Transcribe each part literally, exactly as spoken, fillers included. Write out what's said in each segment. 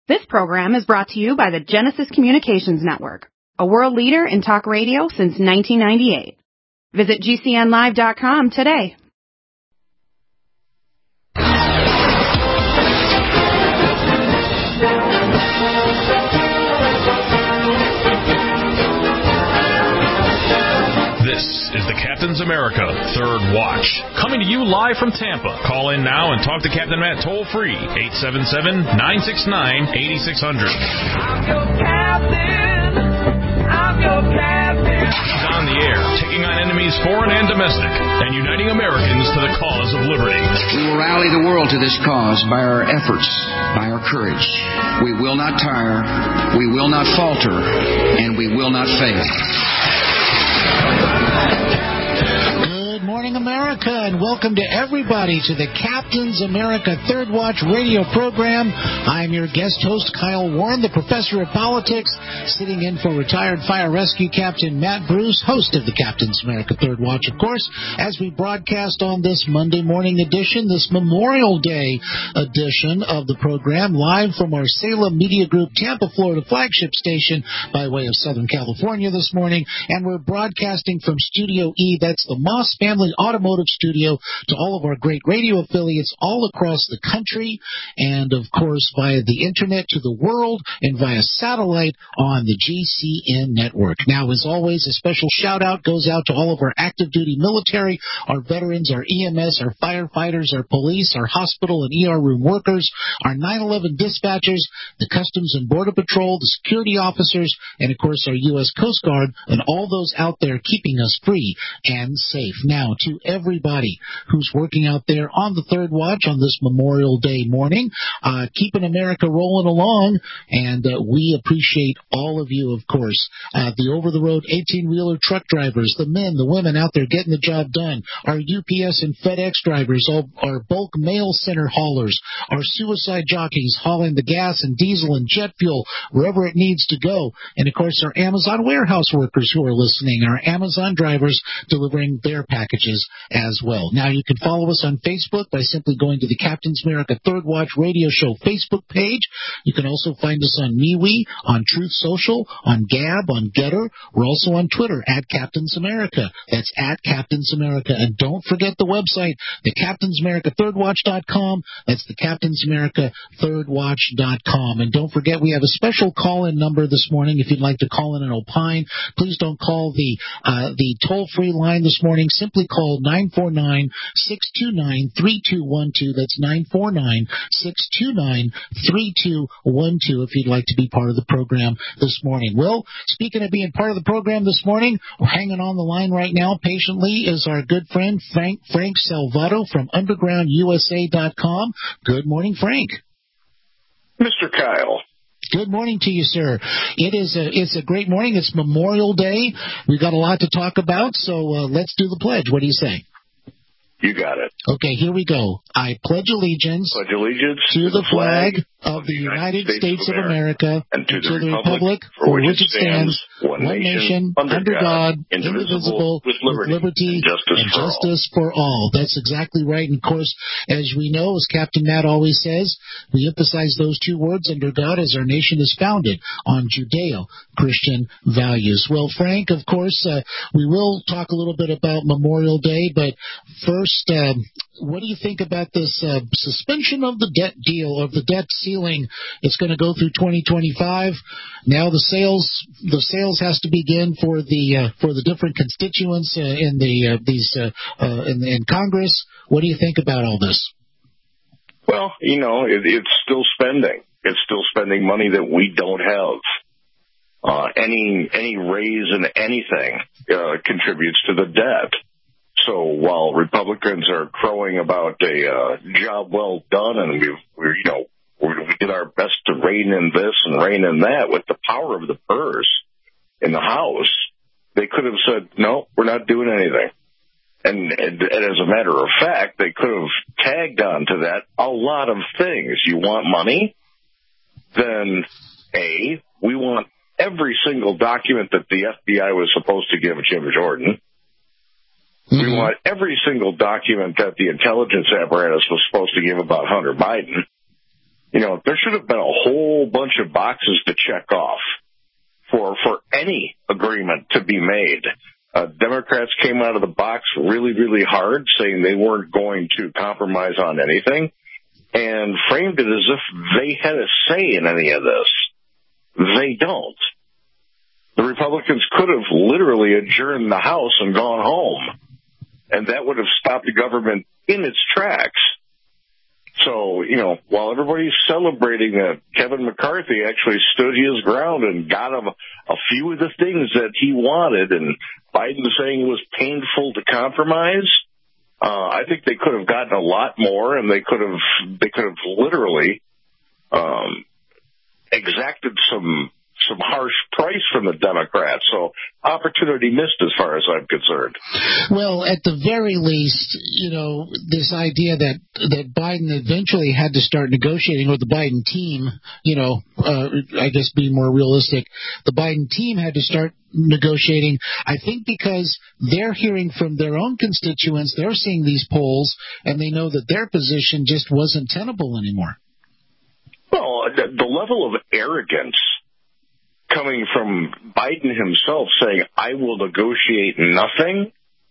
This program is brought to you by the Genesis Communications Network, a world leader in talk radio since nineteen ninety-eight. Visit G C N live dot com today. This is the Captain's America Third Watch, coming to you live from Tampa. Call in now and talk to Captain Matt toll-free, eight seven seven, nine six nine, eight six zero zero. I'm your captain. I'm your captain. He's on the air, taking on enemies foreign and domestic, and uniting Americans to the cause of liberty. We will rally the world to this cause by our efforts, by our courage. We will not tire, we will not falter, and we will not fail. Good morning, America, and welcome to everybody to the Captain's America Third Watch radio program. I'm your guest host, Kyle Warren, the professor of politics, sitting in for retired fire rescue captain Matt Bruce, host of the Captain's America Third Watch, of course, as we broadcast on this Monday morning edition, this Memorial Day edition of the program, live from our Salem Media Group Tampa, Florida flagship station by way of Southern California this morning, and we're broadcasting from Studio E, that's the Moss Family Automotive Studio, to all of our great radio affiliates all across the country, and of course via the internet to the world, and via satellite on the G C N network. Now, as always, a special shout out goes out to all of our active duty military, our veterans, our E M S, our firefighters, our police, our hospital and E R room workers, our nine eleven dispatchers, the Customs and Border Patrol, the security officers, and of course our U S Coast Guard, and all those out there keeping us free and safe. Now, to everybody who's working out there on the Third Watch on this Memorial Day morning, uh, keeping America rolling along, and uh, we appreciate all of you, of course. Uh, the over-the-road eighteen-wheeler truck drivers, the men, the women out there getting the job done, our U P S and FedEx drivers, all, our bulk mail center haulers, our suicide jockeys hauling the gas and diesel and jet fuel wherever it needs to go, and of course our Amazon warehouse workers who are listening, our Amazon drivers delivering their packages as well. Now, you can follow us on Facebook by simply going to the Captain's America Third Watch Radio Show Facebook page. You can also find us on MeWe, on Truth Social, on Gab, on Getter. We're also on Twitter, at Captain's America. That's at Captain's America. And don't forget the website, the Captain's America Third Watch dot com. That's the Captain's America Third Watch dot com. And don't forget, we have a special call-in number this morning. If you'd like to call in and opine, please don't call the uh, the toll-free line this morning. Simply call nine four nine, six two nine, three two one two. That's nine four nine, six two nine, three two one two if you'd like to be part of the program this morning. Well, speaking of being part of the program this morning, we're hanging on the line right now patiently is our good friend Frank Frank Salvato from underground U S A dot com. Good morning, Frank. Mister Kyle. Good morning to you, sir. It is a, it's a great morning. It's Memorial Day. We've got a lot to talk about, so uh, let's do the pledge. What do you say? You got it. Okay, here we go. I pledge allegiance, pledge allegiance to the flag of the United States of America and to the the republic for which it stands, one nation, under God, indivisible, with liberty and justice for all. That's exactly right. And, of course, as we know, as Captain Matt always says, we emphasize those two words, under God, as our nation is founded on Judeo-Christian values. Well, Frank, of course, uh, we will talk a little bit about Memorial Day, but first, uh, what do you think about this uh, suspension of the debt deal, of the debt ceiling? It's going to go through twenty twenty-five. Now the sales, the sales has to begin for the uh, for the different constituents uh, in the uh, these uh, uh, in, in Congress. What do you think about all this? Well, you know, it, it's still spending. It's still spending money that we don't have. Uh, any any raise in anything uh, contributes to the debt. So while Republicans are crowing about a uh, job well done, and we, we you know, we did our best to rein in this and rein in that with the power of the purse in the House, they could have said, no, we're not doing anything. And, and, and as a matter of fact, they could have tagged on to that a lot of things. You want money? Then, A, we want every single document that the F B I was supposed to give Jim Jordan. Mm-hmm. We want every single document that the intelligence apparatus was supposed to give about Hunter Biden. You know, there should have been a whole bunch boxes to check off for for any agreement to be made. Uh, Democrats came out of the box really, really hard, saying they weren't going to compromise on anything, and framed it as if they had a say in any of this. They don't. The Republicans could have literally adjourned the House and gone home, and that would have stopped the government in its tracks. So, you know, while everybody's celebrating that Kevin McCarthy actually stood his ground and got him a few of the things that he wanted, and Biden saying it was painful to compromise, uh, I think they could have gotten a lot more, and they could have they could have literally um, exacted some some harsh price from the Democrats. So opportunity missed as far as I'm concerned. Well, at the very least, you know, this idea that, that Biden eventually had to start negotiating, or the Biden team, you know, uh, I guess being more realistic, the Biden team had to start negotiating, I think because they're hearing from their own constituents, they're seeing these polls, and they know that their position just wasn't tenable anymore. Well, the, the level of arrogance coming from Biden himself saying, I will negotiate nothing.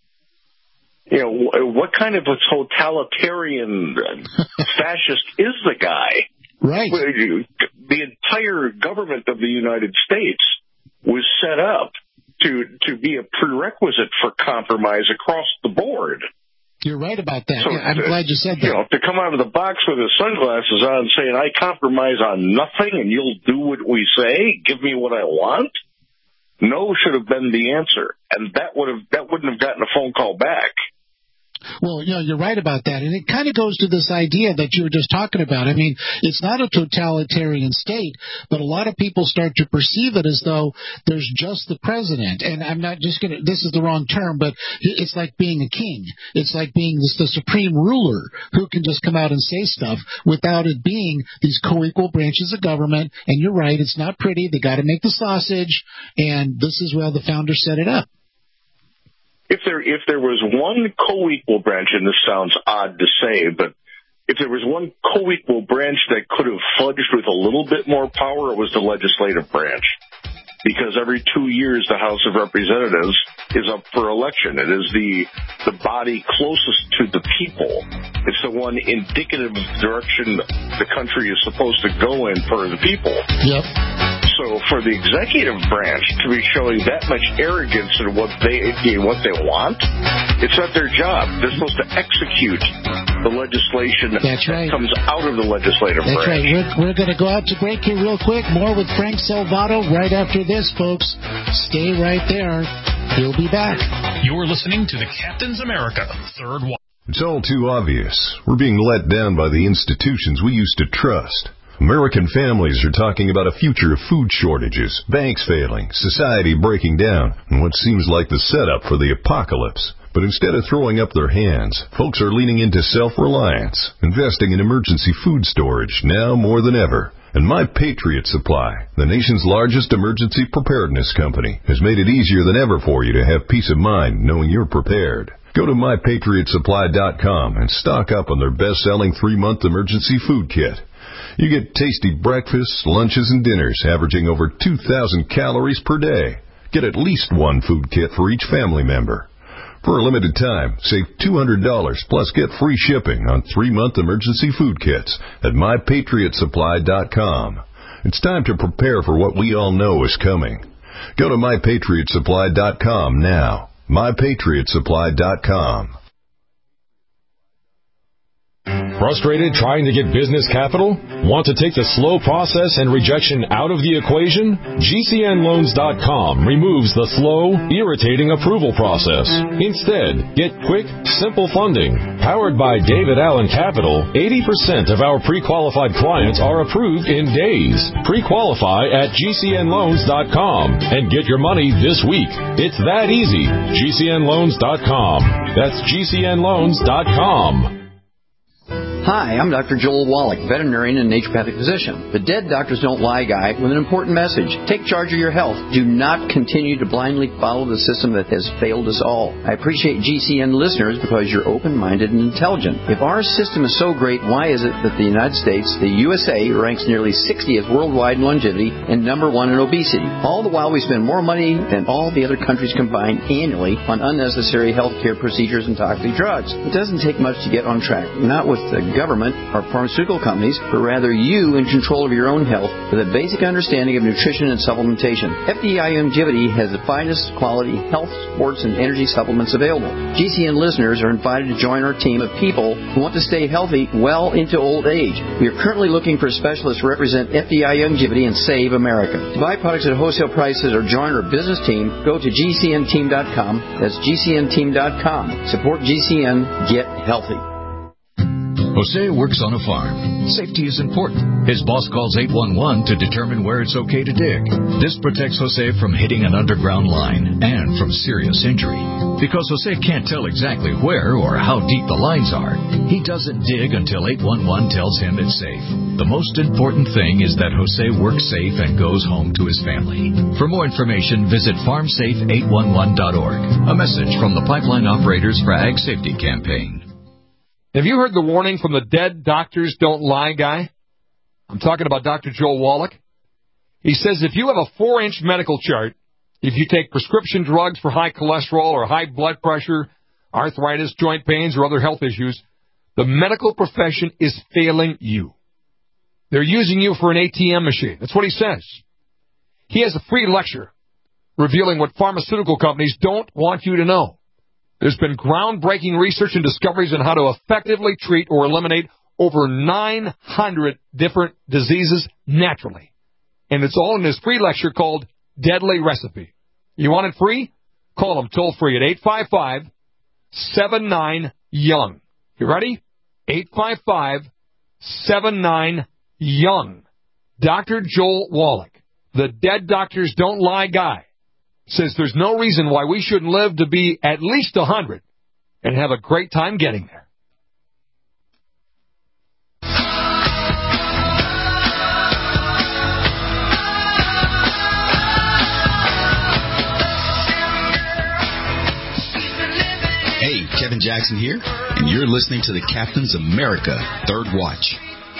You know, what kind of a totalitarian fascist is the guy? Right. The entire government of the United States was set up to, to be a prerequisite for compromise across the board. You're right about that. So yeah, I'm to, glad you said that. You know, to come out of the box with his sunglasses on saying, I compromise on nothing and you'll do what we say, give me what I want, no should have been the answer. And that would have that wouldn't have gotten a phone call back. Well, you know, you're right about that. And it kind of goes to this idea that you were just talking about. I mean, it's not a totalitarian state, but a lot of people start to perceive it as though there's just the president. And I'm not just going to, this is the wrong term, but it's like being a king. It's like being this, the supreme ruler who can just come out and say stuff without it being these co-equal branches of government. And you're right, it's not pretty. They got to make the sausage. And this is where the founders set it up. If there if there was one co-equal branch, and this sounds odd to say, but if there was one co-equal branch that could have fudged with a little bit more power, it was the legislative branch. Because every two years the House of Representatives is up for election. It is the the body closest to the people. It's the one indicative of the direction the country is supposed to go in for the people. Yep. So for the executive branch to be showing that much arrogance in what they in what they want, it's not their job. They're supposed to execute the legislation That's right. that comes out of the legislative That's branch. right. We're, we're going to go out to break here real quick. More with Frank Salvato right after this, folks. Stay right there. He'll be back. You're listening to the Captain's America Third Watch. It's all too obvious. We're being let down by the institutions we used to trust. American families are talking about a future of food shortages, banks failing, society breaking down, and what seems like the setup for the apocalypse. But instead of throwing up their hands, folks are leaning into self-reliance, investing in emergency food storage now more than ever. And My Patriot Supply, the nation's largest emergency preparedness company, has made it easier than ever for you to have peace of mind knowing you're prepared. Go to my patriot supply dot com and stock up on their best-selling three-month emergency food kit. You get tasty breakfasts, lunches, and dinners averaging over two thousand calories per day. Get at least one food kit for each family member. For a limited time, save two hundred dollars plus get free shipping on three-month emergency food kits at my patriot supply dot com. It's time to prepare for what we all know is coming. Go to my patriot supply dot com now. my patriot supply dot com. Frustrated trying to get business capital? Want to take the slow process and rejection out of the equation? G C N loans dot com removes the slow, irritating approval process. Instead, get quick, simple funding. Powered by David Allen Capital, eighty percent of our pre-qualified clients are approved in days. Pre-qualify at G C N loans dot com and get your money this week. It's that easy. G C N loans dot com. That's G C N loans dot com. Hi, I'm Doctor Joel Wallach, veterinarian and naturopathic physician, the Dead Doctors Don't Lie guy with an important message. Take charge of your health. Do not continue to blindly follow the system that has failed us all. I appreciate G C N listeners because you're open-minded and intelligent. If our system is so great, why is it that the United States, the U S A, ranks nearly sixtieth worldwide in longevity and number one in obesity? All the while we spend more money than all the other countries combined annually on unnecessary health care procedures and toxic drugs. It doesn't take much to get on track, not with the government or pharmaceutical companies, but rather you in control of your own health with a basic understanding of nutrition and supplementation. F D I Longevity has the finest quality health, sports, and energy supplements available. G C N listeners are invited to join our team of people who want to stay healthy well into old age. We are currently looking for specialists to represent F D I Longevity and save America. To buy products at wholesale prices or join our business team, go to G C N team dot com. That's G C N team dot com. Support G C N. Get healthy. Jose works on a farm. Safety is important. His boss calls eight one one to determine where it's okay to dig. This protects Jose from hitting an underground line and from serious injury. Because Jose can't tell exactly where or how deep the lines are, he doesn't dig until eight one one tells him it's safe. The most important thing is that Jose works safe and goes home to his family. For more information, visit farm safe eight one one dot org. A message from the Pipeline Operators for Ag Safety Campaign. Have you heard the warning from the Dead Doctors Don't Lie guy? I'm talking about Doctor Joel Wallach. He says if you have a four-inch medical chart, if you take prescription drugs for high cholesterol or high blood pressure, arthritis, joint pains, or other health issues, the medical profession is failing you. They're using you for an A T M machine. That's what he says. He has a free lecture revealing what pharmaceutical companies don't want you to know. There's been groundbreaking research and discoveries on how to effectively treat or eliminate over nine hundred different diseases naturally. And it's all in this free lecture called Deadly Recipe. You want it free? Call him toll free at eight five five, seven nine, young. You ready? eight five five, seven nine, young. Doctor Joel Wallach, the Dead Doctors Don't Lie guy, says there's no reason why we shouldn't live to be at least one hundred and have a great time getting there. Hey, Kevin Jackson here, and you're listening to the Captain's America Third Watch.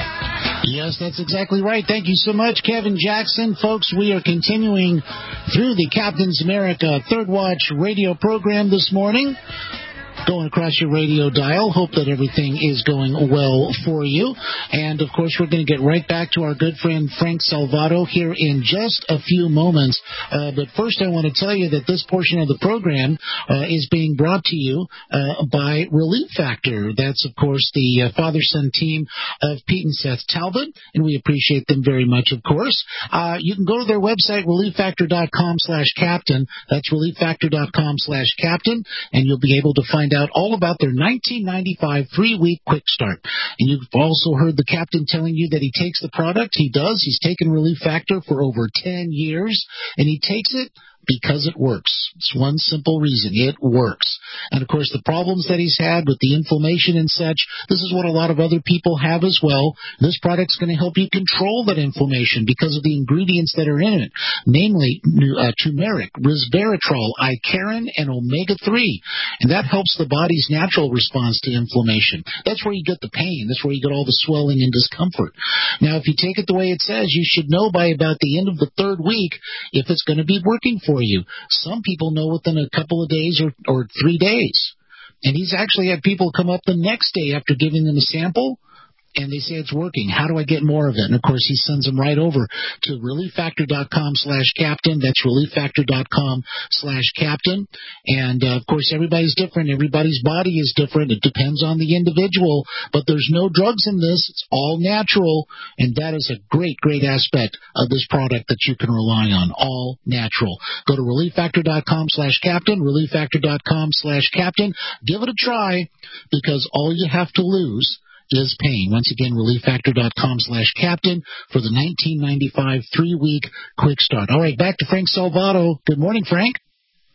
Yes, that's exactly right. Thank you so much, Kevin Jackson. Folks, we are continuing through the Captain's America Third Watch radio program this morning. Going across your radio dial. Hope that everything is going well for you. And, of course, we're going to get right back to our good friend Frank Salvato here in just a few moments. Uh, but first, I want to tell you that this portion of the program uh, is being brought to you uh, by Relief Factor. That's, of course, the uh, father-son team of Pete and Seth Talbot, and we appreciate them very much, of course. Uh, you can go to their website, relief factor dot com slash captain. That's relief factor dot com slash captain, and you'll be able to find out all about their nineteen ninety-five three-week quick start. And you've also heard the captain telling you that he takes the product. He does. He's taken Relief Factor for over ten years, and he takes it because it works. It's one simple reason. It works. And, of course, the problems that he's had with the inflammation and such, this is what a lot of other people have as well. This product's going to help you control that inflammation because of the ingredients that are in it, namely uh, turmeric, resveratrol, icariin, and omega three. And that helps the body's natural response to inflammation. That's where you get the pain. That's where you get all the swelling and discomfort. Now, if you take it the way it says, you should know by about the end of the third week if it's going to be working for you. Some people know within a couple of days or, or three days. And he's actually had people come up the next day after giving them a sample, and they say it's working. How do I get more of it? And, of course, he sends them right over to relief factor dot com slash captain. That's relief factor dot com slash captain. And, uh, of course, everybody's different. Everybody's body is different. It depends on the individual. But there's no drugs in this. It's all natural. And that is a great, great aspect of this product that you can rely on. All natural. Go to relief factor dot com slash captain, relief factor dot com slash captain. Give it a try, because all you have to lose is pain. Once again, relief factor dot com slash captain for the nineteen ninety-five three-week quick start. All right, back to Frank Salvato. Good morning, Frank.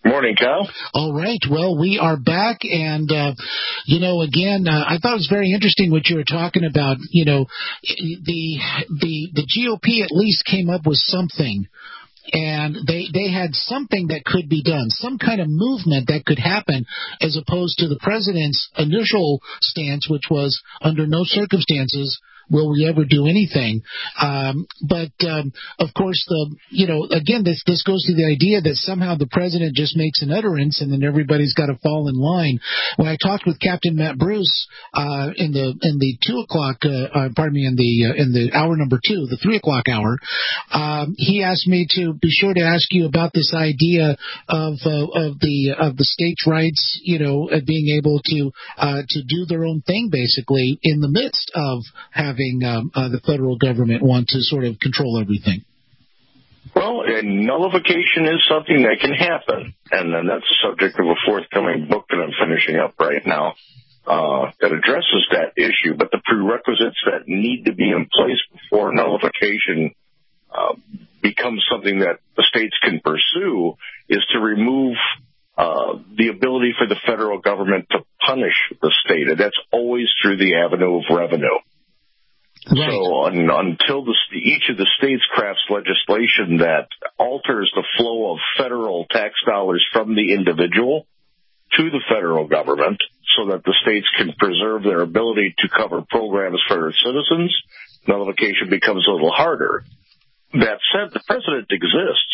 Morning, Kyle. All right. Well, we are back, and, uh, you know, again, uh, I thought it was very interesting what you were talking about. You know, the the the G O P at least came up with something, and they they had something that could be done, some kind of movement that could happen, as opposed to the president's initial stance, which was under no circumstances will we ever do anything. Um, but, um, of course, the you know, again, this this goes to the idea that somehow the president just makes an utterance and then everybody's got to fall in line. When I talked with Captain Matt Bruce uh, in the in the two o'clock, uh, uh, pardon me, in the uh, in the hour number two, the three o'clock hour, um, he asked me to be sure to ask you about this idea of uh, of the of the states' rights, you know, uh, being able to uh, to do their own thing, basically, in the midst of having Um, uh, the federal government want to sort of control everything. Well, and nullification is something that can happen, and then that's the subject of a forthcoming book that I'm finishing up right now uh, that addresses that issue. But the prerequisites that need to be in place before nullification uh, becomes something that the states can pursue is to remove uh, the ability for the federal government to punish the state, and that's always through the avenue of revenue. Right. So un, until the, each of the states crafts legislation that alters the flow of federal tax dollars from the individual to the federal government so that the states can preserve their ability to cover programs for their citizens, nullification becomes a little harder. That said, the president exists.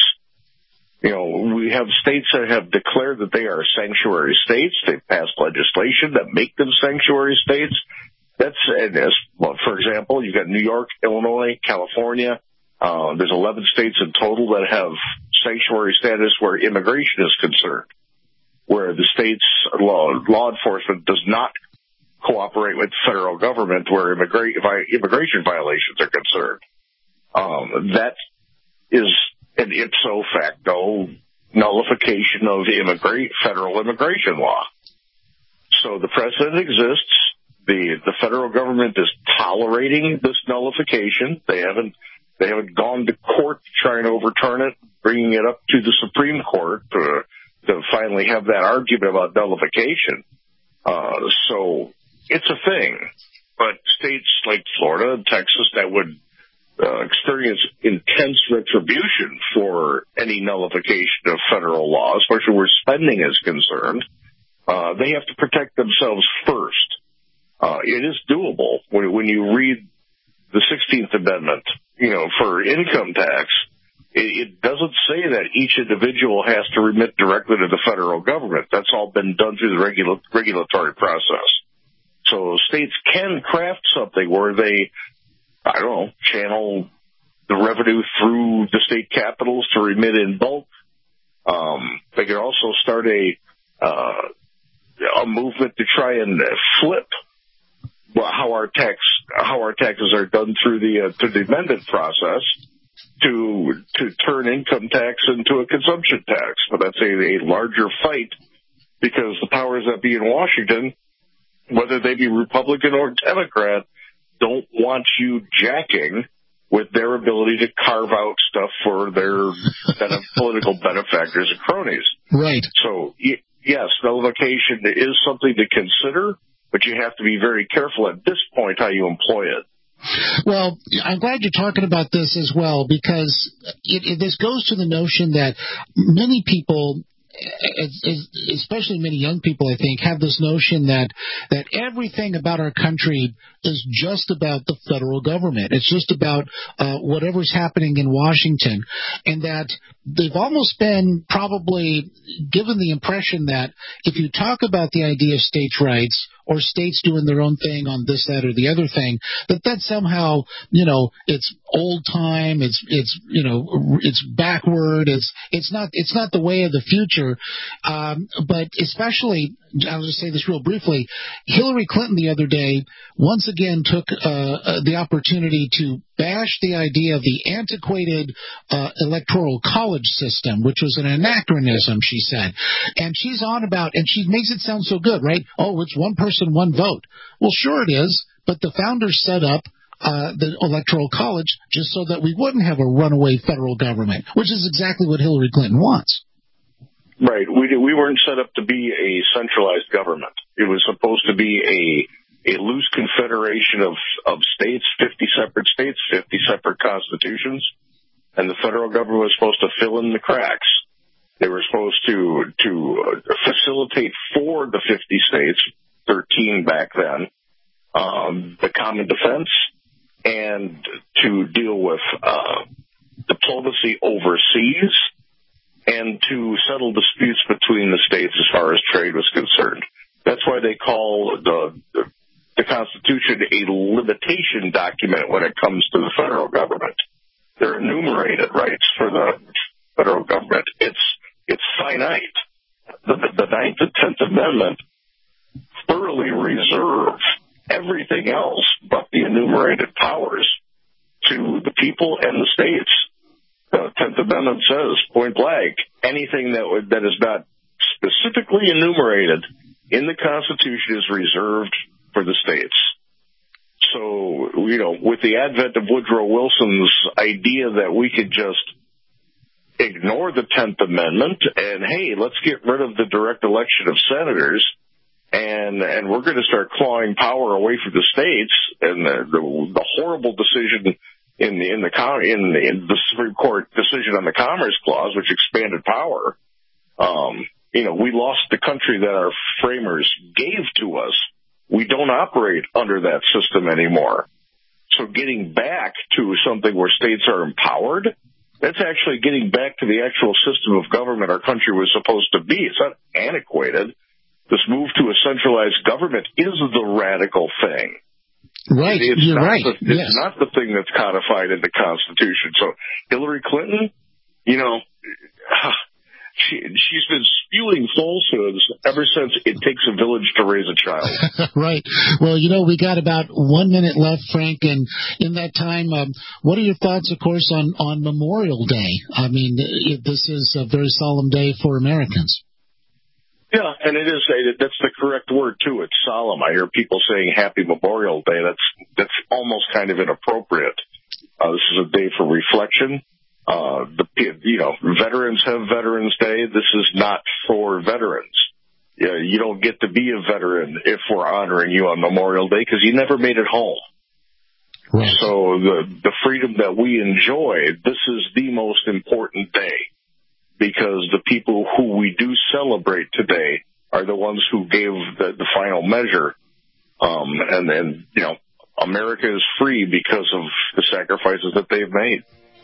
You know, we have states that have declared that they are sanctuary states. They've passed legislation that make them sanctuary states. That's, well, for example, you've got New York, Illinois, California. Uh, there's eleven states in total that have sanctuary status where immigration is concerned, where the state's law, law enforcement does not cooperate with the federal government where immigra- immigration violations are concerned. Um, that is an ipso facto nullification of immigra- federal immigration law. So the precedent exists. The the federal government is tolerating this nullification. They haven't they haven't gone to court to try and overturn it, bringing it up to the Supreme Court to, to finally have that argument about nullification. Uh, so it's a thing. But states like Florida and Texas that would uh, experience intense retribution for any nullification of federal law, especially where spending is concerned, uh, they have to protect themselves first. Uh, it is doable. When, when you read the sixteenth Amendment, you know, for income tax, it, it doesn't say that each individual has to remit directly to the federal government. That's all been done through the regula- regulatory process. So states can craft something where they, I don't know, channel the revenue through the state capitals to remit in bulk. Um, they could also start a, uh, a movement to try and flip Well, how our tax how our taxes are done through the uh, through the amendment process to to turn income tax into a consumption tax, but that's a, a larger fight because the powers that be in Washington, whether they be Republican or Democrat, don't want you jacking with their ability to carve out stuff for their political benefactors and cronies. Right. So y- yes, nullification is something to consider. But you have to be very careful at this point how you employ it. Well, I'm glad you're talking about this as well, because it, it, this goes to the notion that many people, especially many young people, I think, have this notion that that everything about our country is just about the federal government. It's just about uh, whatever's happening in Washington, and that they've almost been probably given the impression that if you talk about the idea of states' rights or states doing their own thing on this, that, or the other thing, that that somehow, you know, it's old time, it's, it's, you know, it's backward, it's, it's not, it's not the way of the future. Um, but especially, I'll just say this real briefly, Hillary Clinton the other day once again took uh, the opportunity to bash the idea of the antiquated uh, electoral college system, which was an anachronism, she said. And she's on about, and she makes it sound so good, right? Oh, it's one person, one vote. Well, sure it is, but the founders set up uh, the electoral college just so that we wouldn't have a runaway federal government, which is exactly what Hillary Clinton wants. Right. We did, we weren't set up to be a centralized government. It was supposed to be a a loose confederation of of states, fifty separate states, fifty separate constitutions, and the federal government was supposed to fill in the cracks. They were supposed to to facilitate for the fifty states, thirteen back then, um, the common defense, and to deal with uh, diplomacy overseas, and to settle disputes between the states as far as trade was concerned. That's why they call the, the the Constitution a limitation document when it comes to the federal government. There are enumerated rights for the federal government. It's it's finite. The, the Ninth and Tenth Amendment thoroughly reserve everything else but the enumerated powers to the people and the states. The Tenth Amendment says, point blank, anything that would, that is not specifically enumerated in the Constitution is reserved for the states. So, you know, with the advent of Woodrow Wilson's idea that we could just ignore the Tenth Amendment and, hey, let's get rid of the direct election of senators, and and we're going to start clawing power away from the states, and the, the, the horrible decision in the in the in the, in the Supreme Court decision on the Commerce Clause, which expanded power. Um, you know, we lost the country that our framers gave to us. We don't operate under that system anymore. So getting back to something where states are empowered, that's actually getting back to the actual system of government our country was supposed to be. It's not antiquated. This move to a centralized government is the radical thing. Right, it's you're not right. The, it's yes. not the thing that's codified in the Constitution. So Hillary Clinton, you know, she, she's been spewing falsehoods ever since it takes a village to raise a child. Right. Well, you know, we got about one minute left, Frank, and in that time, um, what are your thoughts, of course, on, on Memorial Day? I mean, it, this is a very solemn day for Americans. Yeah, and it is. That's the correct word too. It's solemn. I hear people saying Happy Memorial Day. That's that's almost kind of inappropriate. Uh, this is a day for reflection. Uh, the you know veterans have Veterans Day. This is not for veterans. Yeah, you don't get to be a veteran if we're honoring you on Memorial Day because you never made it home. Right. So the the freedom that we enjoy, this is the most important day. Because the people who we do celebrate today are the ones who gave the, the final measure. Um, and then, you know, America is free because of the sacrifices that they've made.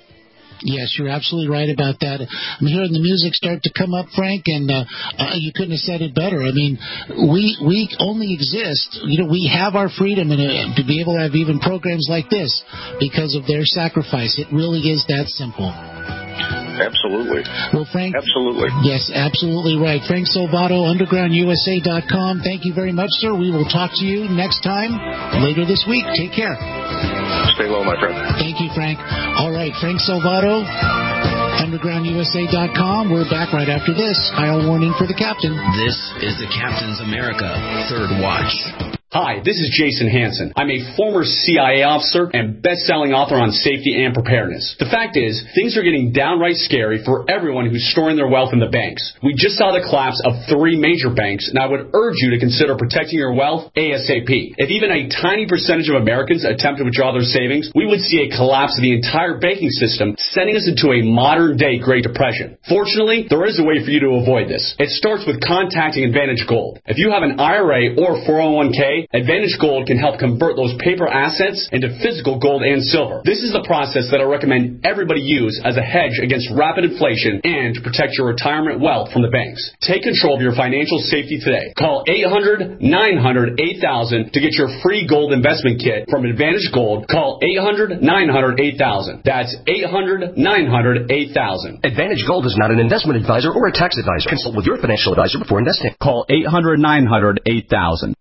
Yes, you're absolutely right about that. I'm hearing the music start to come up, Frank, and uh, uh, you couldn't have said it better. I mean, we we only exist, you know, we have our freedom and uh, to be able to have even programs like this because of their sacrifice. It really is that simple. Absolutely. Well, Frank. Absolutely. Yes, absolutely right. Frank Salvato, underground U S A dot com. Thank you very much, sir. We will talk to you next time later this week. Take care. Stay low, my friend. Thank you, Frank. All right, Frank Salvato, underground U S A dot com. We're back right after this. Kyle Warning for the Captain. This is the Captain's America Third Watch. Hi, this is Jason Hansen. I'm a former C I A officer and best-selling author on safety and preparedness. The fact is, things are getting downright scary for everyone who's storing their wealth in the banks. We just saw the collapse of three major banks, and I would urge you to consider protecting your wealth ASAP. If even a tiny percentage of Americans attempt to withdraw their savings, we would see a collapse of the entire banking system, sending us into a modern-day Great Depression. Fortunately, there is a way for you to avoid this. It starts with contacting Advantage Gold. If you have an I R A or four oh one k, Advantage Gold can help convert those paper assets into physical gold and silver. This is the process that I recommend everybody use as a hedge against rapid inflation and to protect your retirement wealth from the banks. Take control of your financial safety today. Call eight hundred, nine hundred, eight thousand to get your free gold investment kit from Advantage Gold. Call eight hundred, nine hundred, eight thousand. That's eight hundred, nine hundred, eight thousand. Advantage Gold is not an investment advisor or a tax advisor. Consult with your financial advisor before investing. Call eight hundred, nine hundred, eight thousand.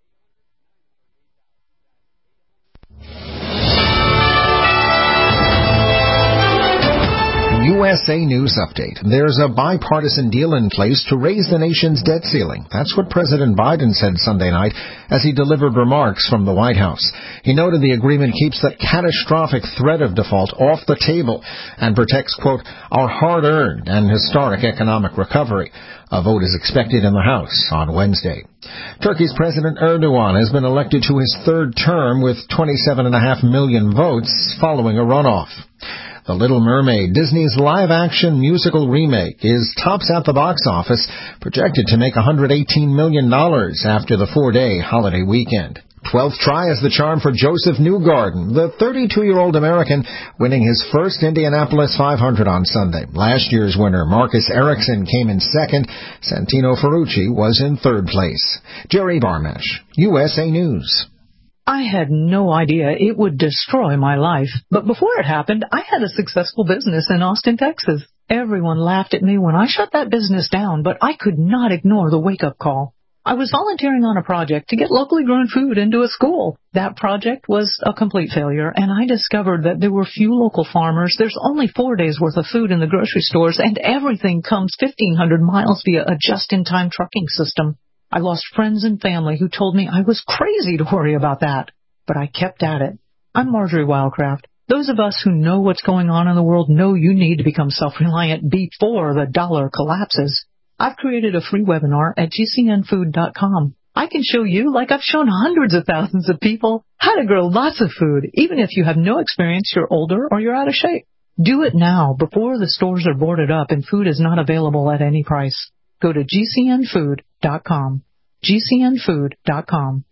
U S A News Update. There's a bipartisan deal in place to raise the nation's debt ceiling. That's what President Biden said Sunday night as he delivered remarks from the White House. He noted the agreement keeps the catastrophic threat of default off the table and protects, quote, our hard-earned and historic economic recovery. A vote is expected in the House on Wednesday. Turkey's President Erdogan has been elected to his third term with twenty-seven point five million votes following a runoff. The Little Mermaid, Disney's live-action musical remake, is tops at the box office, projected to make one hundred eighteen million dollars after the four-day holiday weekend. Twelfth try as the charm for Joseph Newgarden, the thirty-two-year-old American, winning his first Indianapolis five hundred on Sunday. Last year's winner, Marcus Ericsson, came in second. Santino Ferrucci was in third place. Jerry Barmash, U S A News. I had no idea it would destroy my life. But before it happened, I had a successful business in Austin, Texas. Everyone laughed at me when I shut that business down, but I could not ignore the wake-up call. I was volunteering on a project to get locally grown food into a school. That project was a complete failure, and I discovered that there were few local farmers. There's only four days' worth of food in the grocery stores, and everything comes fifteen hundred miles via a just-in-time trucking system. I lost friends and family who told me I was crazy to worry about that, but I kept at it. I'm Marjorie Wildcraft. Those of us who know what's going on in the world know you need to become self-reliant before the dollar collapses. I've created a free webinar at G C N food dot com. I can show you, like I've shown hundreds of thousands of people, how to grow lots of food, even if you have no experience, you're older, or you're out of shape. Do it now, before the stores are boarded up and food is not available at any price. Go to G C N food dot com. G C N food dot com.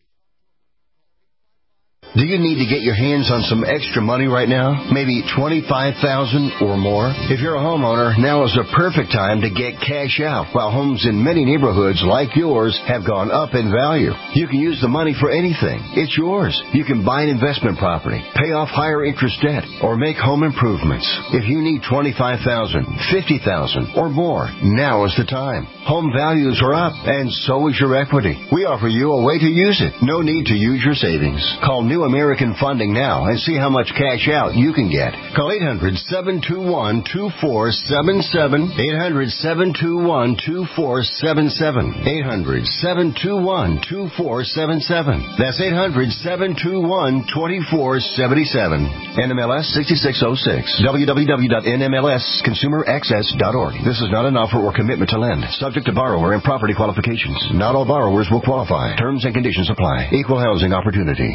Do you need to get your hands on some extra money right now? Maybe twenty-five thousand dollars or more? If you're a homeowner, now is the perfect time to get cash out, while homes in many neighborhoods like yours have gone up in value. You can use the money for anything. It's yours. You can buy an investment property, pay off higher interest debt, or make home improvements. If you need twenty-five thousand dollars, fifty thousand dollars, or more, now is the time. Home values are up, and so is your equity. We offer you a way to use it. No need to use your savings. Call New American Funding now and see how much cash out you can get. Call eight hundred, seven two one, two four seven seven, eight hundred, seven two one, two four seven seven, eight hundred, seven two one, two four seven seven. That's eight hundred, seven two one, two four seven seven. N M L S sixty-six oh six. w w w dot n m l s consumer access dot org. This is not an offer or commitment to lend. Subject to borrower and property qualifications. Not all borrowers will qualify. Terms and conditions apply. Equal housing opportunity.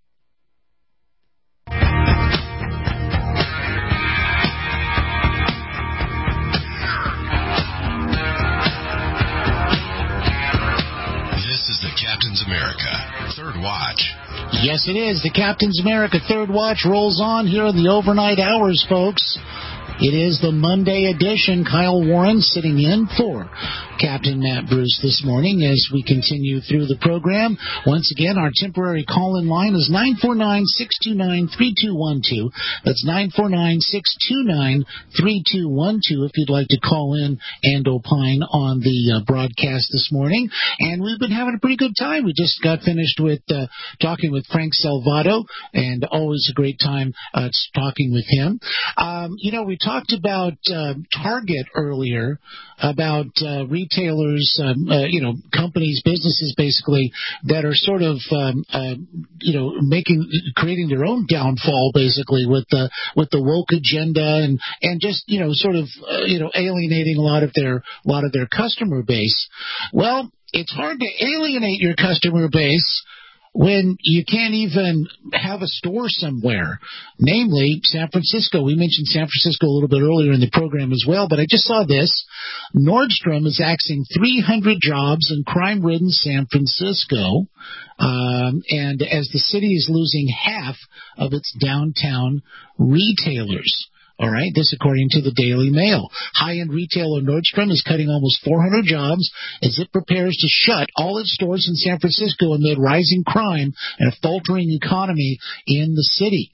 America, Third Watch. Yes, it is. The Captain's America Third Watch rolls on here in the overnight hours, folks. It is the Monday edition. Kyle Warren sitting in for Captain Matt Bruce this morning as we continue through the program. Once again, our temporary call-in line is nine four nine, six two nine, three two one two. That's nine four nine, six two nine, three two one two if you'd like to call in and opine on the uh, broadcast this morning. And we've been having a pretty good time. We just got finished with uh, talking with Frank Salvato, and always a great time uh, talking with him. Um, you know, we talked about uh, Target earlier, about uh, retailers, um, uh, you know, companies, businesses basically that are sort of, um, uh, you know, making, creating their own downfall basically with the with the woke agenda and and just you know sort of uh, you know alienating a lot of their a lot of their customer base. Well, it's hard to alienate your customer base when you can't even have a store somewhere, namely San Francisco. We mentioned San Francisco a little bit earlier in the program as well, but I just saw this. Nordstrom is axing three hundred jobs in crime-ridden San Francisco, um, and as the city is losing half of its downtown retailers. All right, this according to the Daily Mail. High-end retailer Nordstrom is cutting almost four hundred jobs as it prepares to shut all its stores in San Francisco amid rising crime and a faltering economy in the city.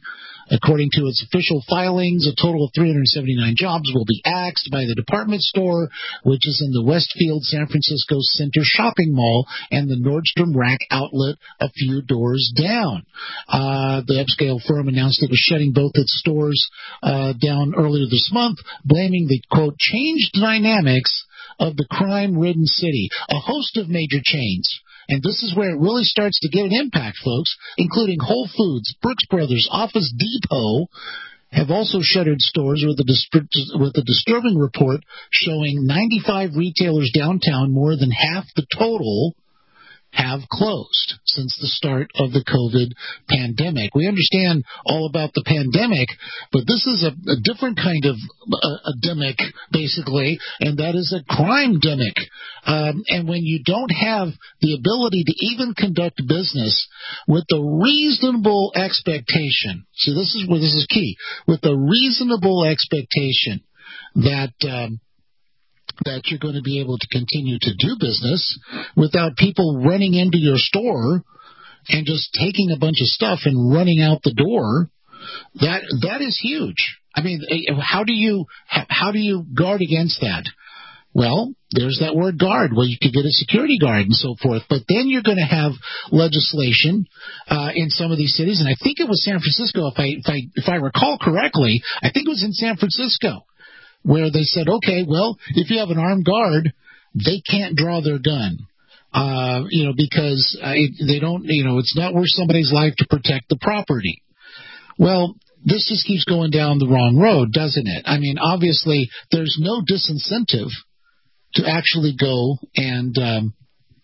According to its official filings, a total of three hundred seventy-nine jobs will be axed by the department store, which is in the Westfield San Francisco Center shopping mall and the Nordstrom Rack outlet a few doors down. Uh, the upscale firm announced it was shutting both its stores uh, down earlier this month, blaming the, quote, changed dynamics of the crime-ridden city. A host of major chains, and this is where it really starts to get an impact, folks, including Whole Foods, Brooks Brothers, Office Depot, have also shuttered stores with a, dis- with a disturbing report showing ninety-five retailers downtown, more than half the total, have closed since the start of the COVID pandemic. We understand all about the pandemic, but this is a, a different kind of uh, demic, basically, and that is a crime-demic. Um, and when you don't have the ability to even conduct business with a reasonable expectation, see, this is where this is key, with a reasonable expectation that um, that you're going to be able to continue to do business without people running into your store and just taking a bunch of stuff and running out the door, that that is huge. I mean, how do you how do you guard against that? Well, there's that word guard, where you could get a security guard and so forth. But then you're going to have legislation uh, in some of these cities, and I think it was San Francisco, if I if I if I recall correctly, I think it was in San Francisco, where they said, okay, well, if you have an armed guard, they can't draw their gun, uh, you know, because uh, it, they don't, you know, it's not worth somebody's life to protect the property. Well, this just keeps going down the wrong road, doesn't it? I mean, obviously, there's no disincentive to actually go and um,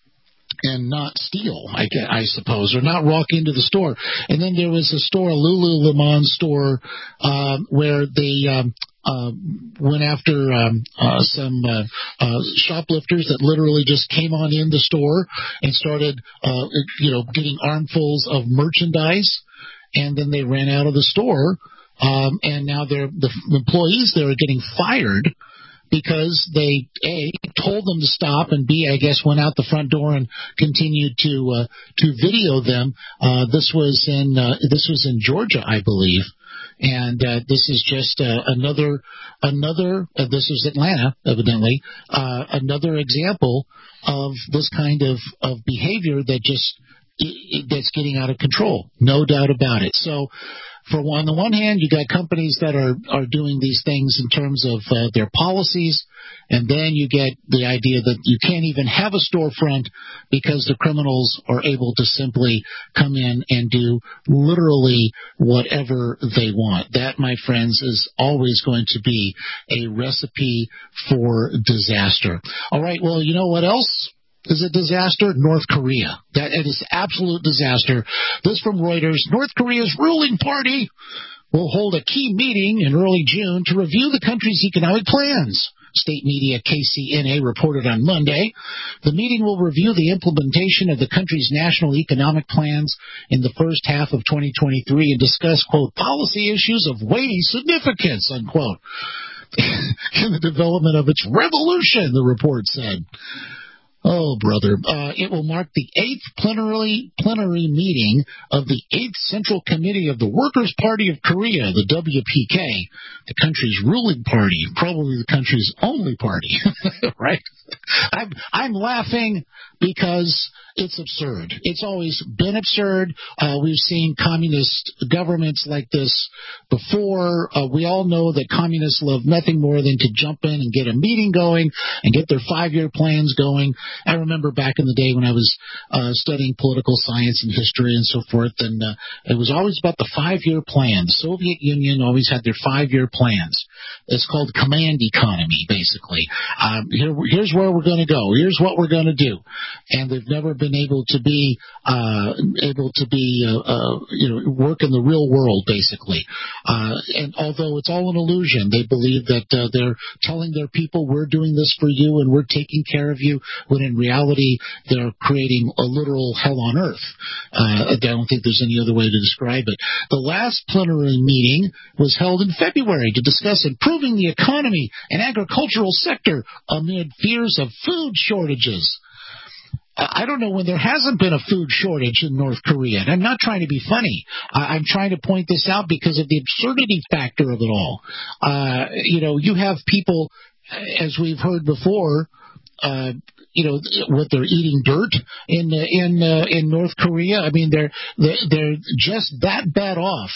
and not steal, I, I suppose, or not walk into the store. And then there was a store, a Lululemon store, uh, where they um, uh, went after um, uh, some uh, uh, shoplifters that literally just came on in the store and started, uh, you know, getting armfuls of merchandise, and then they ran out of the store, um, and now they're, the employees there are getting fired because they, A, told them to stop, and B, I guess, went out the front door and continued to uh, to video them. Uh, this was in uh, this was in Georgia, I believe, and uh, this is just uh, another another. Uh, this is Atlanta, evidently, uh, another example of this kind of, of behavior that just that's getting out of control. No doubt about it. So. For one, on the one hand, you got companies that are, are doing these things in terms of uh, their policies, and then you get the idea that you can't even have a storefront because the criminals are able to simply come in and do literally whatever they want. That, my friends, is always going to be a recipe for disaster. All right, well, you know what else is a disaster? North Korea. That it is absolute disaster. This from Reuters. North Korea's ruling party will hold a key meeting in early June to review the country's economic plans. State media K C N A reported on Monday. The meeting will review the implementation of the country's national economic plans in the first half of twenty twenty-three and discuss, quote, policy issues of weighty significance, unquote, in the development of its revolution, the report said. Oh, brother. Uh, it will mark the eighth plenary, plenary meeting of the eighth Central Committee of the Workers' Party of Korea, the W P K, the country's ruling party, probably the country's only party, right? I'm, I'm laughing because it's absurd. It's always been absurd. Uh, we've seen communist governments like this before. Uh, we all know that communists love nothing more than to jump in and get a meeting going and get their five-year plans going. I remember back in the day when I was uh, studying political science and history and so forth, and uh, it was always about the five-year plan. The Soviet Union always had their five-year plans. It's called command economy, basically. Um, here, here's where we're going to go. Here's what we're going to do. And they've never been able to be uh, able to be uh, uh, you know work in the real world, basically. Uh, and although it's all an illusion, they believe that uh, they're telling their people, we're doing this for you and we're taking care of you, when in reality they're creating a literal hell on earth. Uh, I don't think there's any other way to describe it. The last plenary meeting was held in February to discuss improving the economy and agricultural sector amid fears of food shortages. I don't know when there hasn't been a food shortage in North Korea. And I'm not trying to be funny. I'm trying to point this out because of the absurdity factor of it all. Uh, you know, you have people, as we've heard before, uh, you know, what they're eating dirt in uh, in uh, in North Korea. I mean, they're they're, they're just that bad off.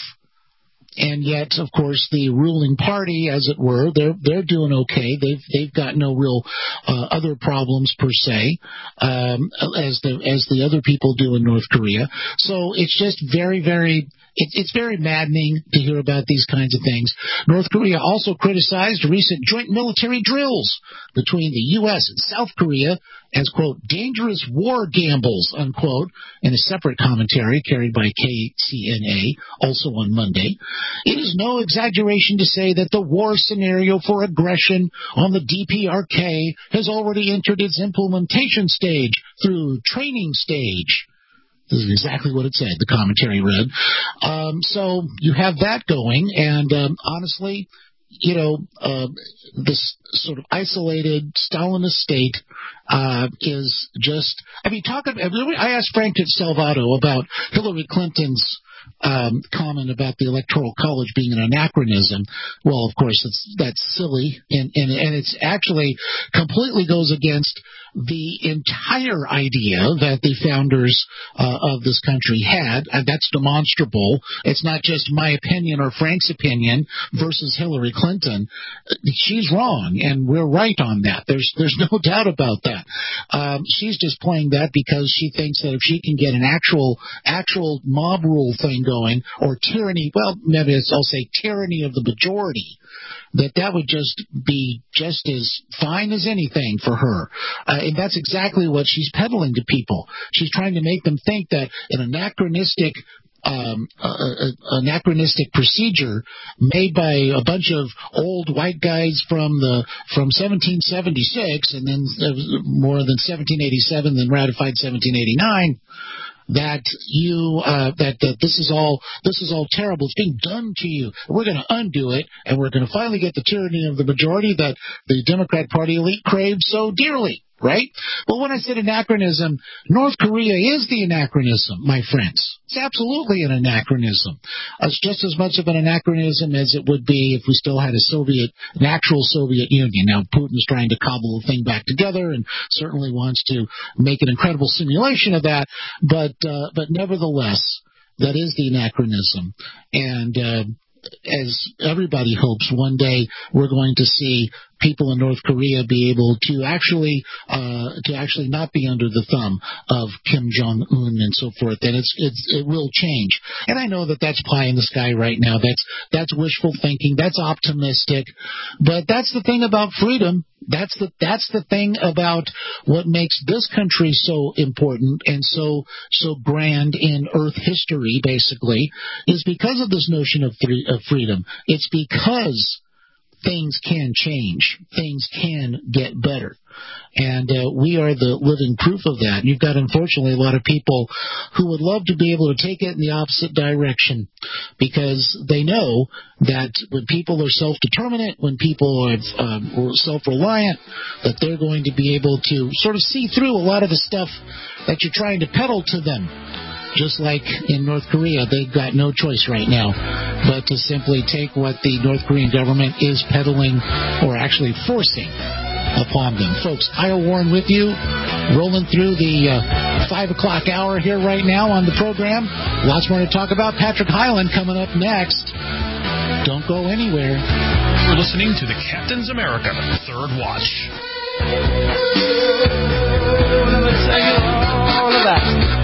And yet, of course, the ruling party, as it were, they're they're doing okay. They've they've got no real uh, other problems per se, um, as the as the other people do in North Korea. So it's just very very. It, it's very maddening to hear about these kinds of things. North Korea also criticized recent joint military drills between the U S and South Korea as, quote, dangerous war gambles, unquote, in a separate commentary carried by K C N A, also on Monday. It is no exaggeration to say that the war scenario for aggression on the D P R K has already entered its implementation stage through training stage. This is exactly what it said, the commentary read. Um, so you have that going, and um, honestly, you know, uh, this sort of isolated Stalinist state uh, is just, I mean, talk about, I asked Frank Salvato about Hillary Clinton's um, comment about the Electoral College being an anachronism. Well, of course, it's, that's silly, and, and, and it's actually completely goes against the entire idea that the founders uh, of this country had. Uh, that's demonstrable. It's not just my opinion or Frank's opinion versus Hillary Clinton. She's wrong, and we're right on that. There's there's no doubt about that. Um, she's just playing that because she thinks that if she can get an actual actual mob rule thing going, or tyranny, well, maybe it's, I'll say tyranny of the majority, that that would just be just as fine as anything for her. Uh, and that's exactly what she's peddling to people. She's trying to make them think that an anachronistic um, uh, anachronistic procedure made by a bunch of old white guys from the from seventeen seventy-six and then more than seventeen eighty-seven, then ratified seventeen eighty-nine, that you uh, that, that this is all this is all terrible. It's being done to you. We're going to undo it, and we're going to finally get the tyranny of the majority that the Democrat Party elite craves so dearly. Right? Well, when I said anachronism, North Korea is the anachronism, my friends. It's absolutely an anachronism. It's just as much of an anachronism as it would be if we still had a Soviet, an actual Soviet Union. Now, Putin's trying to cobble the thing back together and certainly wants to make an incredible simulation of that, but uh, but nevertheless, that is the anachronism. And uh, as everybody hopes, one day we're going to see people in North Korea be able to actually uh, to actually not be under the thumb of Kim Jong-un and so forth, and it's, it's it will change. And I know that that's pie in the sky right now. That's that's wishful thinking. That's optimistic, but that's the thing about freedom. That's the that's the thing about what makes this country so important and so so grand in Earth history. Basically, is because of this notion of, free, of freedom. It's because things can change. Things can get better. And uh, we are the living proof of that. And you've got, unfortunately, a lot of people who would love to be able to take it in the opposite direction because they know that when people are self-determinate, when people are um, self-reliant, that they're going to be able to sort of see through a lot of the stuff that you're trying to peddle to them. Just like in North Korea, they've got no choice right now but to simply take what the North Korean government is peddling or actually forcing upon them. Folks, Kyle Warren with you, rolling through the uh, five o'clock hour here right now on the program. Lots more to talk about. Patrick Hyland coming up next. Don't go anywhere. You're listening to the Captain's America Third Watch. Let me tell you all about it.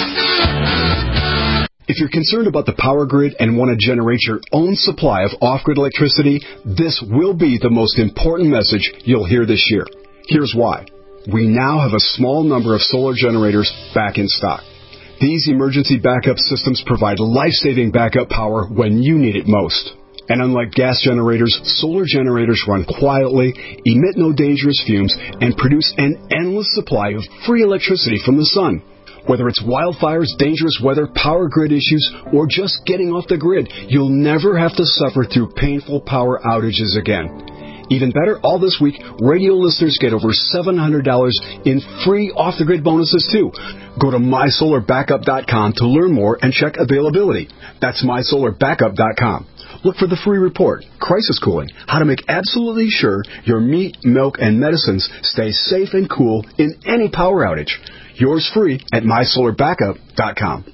If you're concerned about the power grid and want to generate your own supply of off-grid electricity, this will be the most important message you'll hear this year. Here's why. We now have a small number of solar generators back in stock. These emergency backup systems provide life-saving backup power when you need it most. And unlike gas generators, solar generators run quietly, emit no dangerous fumes, and produce an endless supply of free electricity from the sun. Whether it's wildfires, dangerous weather, power grid issues, or just getting off the grid, you'll never have to suffer through painful power outages again. Even better, all this week, radio listeners get over seven hundred dollars in free off-the-grid bonuses, too. Go to my solar backup dot com to learn more and check availability. That's my solar backup dot com. Look for the free report, Crisis Cooling, how to make absolutely sure your meat, milk, and medicines stay safe and cool in any power outage. Yours free at my solar backup dot com.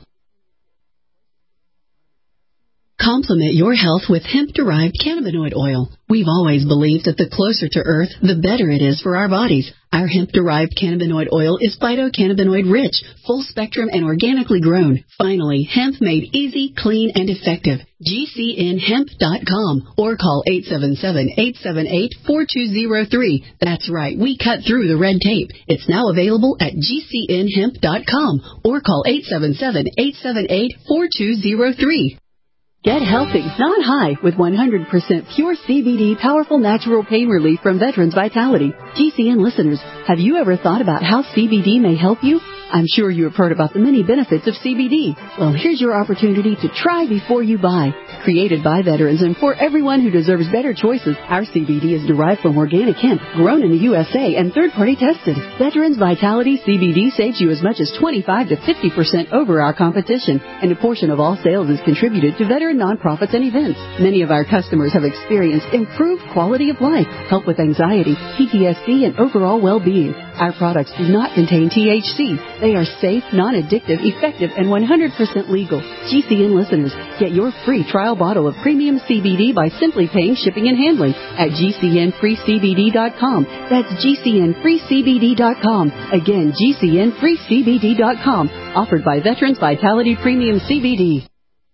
Complement your health with hemp-derived cannabinoid oil. We've always believed that the closer to Earth, the better it is for our bodies. Our hemp-derived cannabinoid oil is phytocannabinoid-rich, full-spectrum, and organically grown. Finally, hemp made easy, clean, and effective. G C N hemp dot com or call eight seven seven, eight seven eight, four two zero three. That's right, we cut through the red tape. It's now available at G C N hemp dot com or call eight seven seven, eight seven eight, four two zero three. Get healthy, not high, with one hundred percent pure C B D powerful natural pain relief from Veterans Vitality. G C N listeners, have you ever thought about how C B D may help you? I'm sure you have heard about the many benefits of C B D. Well, here's your opportunity to try before you buy. Created by veterans and for everyone who deserves better choices, our C B D is derived from organic hemp, grown in the U S A and third-party tested. Veterans Vitality C B D saves you as much as twenty-five to fifty percent over our competition, and a portion of all sales is contributed to veteran nonprofits and events. Many of our customers have experienced improved quality of life, help with anxiety, P T S D, and overall well-being. Our products do not contain T H C. They are safe, non-addictive, effective, and one hundred percent legal. G C N listeners, get your free trial bottle of premium C B D by simply paying shipping and handling at G C N free C B D dot com. That's G C N free C B D dot com. Again, G C N free C B D dot com. Offered by Veterans Vitality Premium C B D.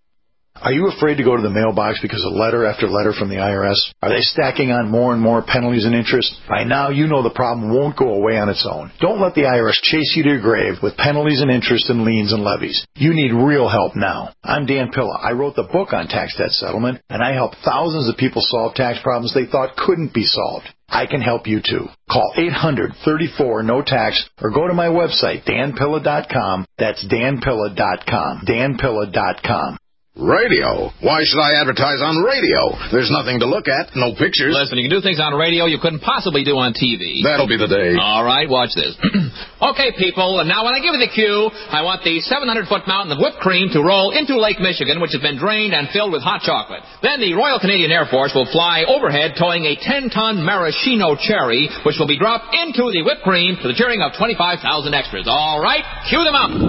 Are you afraid to go to the mailbox because of letter after letter from the I R S? Are they stacking on more and more penalties and interest? By now, you know the problem won't go away on its own. Don't let the I R S chase you to your grave with penalties and interest and liens and levies. You need real help now. I'm Dan Pilla. I wrote the book on tax debt settlement, and I help thousands of people solve tax problems they thought couldn't be solved. I can help you too. Call eight hundred, thirty-four, no tax or go to my website, dan pilla dot com. That's dan pilla dot com. dan pilla dot com. Radio? Why should I advertise on radio? There's nothing to look at, no pictures. Listen, you can do things on radio you couldn't possibly do on T V. That'll be the day. All right, watch this. Okay, people, now when I give you the cue, I want the seven hundred foot mountain of whipped cream to roll into Lake Michigan, which has been drained and filled with hot chocolate. Then the Royal Canadian Air Force will fly overhead towing a ten ton maraschino cherry, which will be dropped into the whipped cream to the cheering of twenty-five thousand extras. All right, cue them up.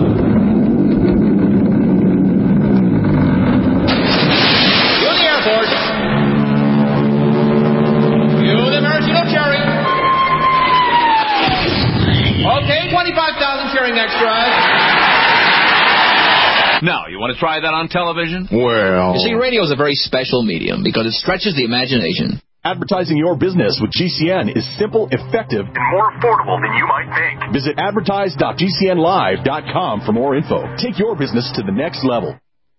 Okay, twenty-five thousand cheering extras. Now, you want to try that on television? Well... You see, radio is a very special medium because it stretches the imagination. Advertising your business with G C N is simple, effective, and more affordable than you might think. Visit advertise dot G C N live dot com for more info. Take your business to the next level.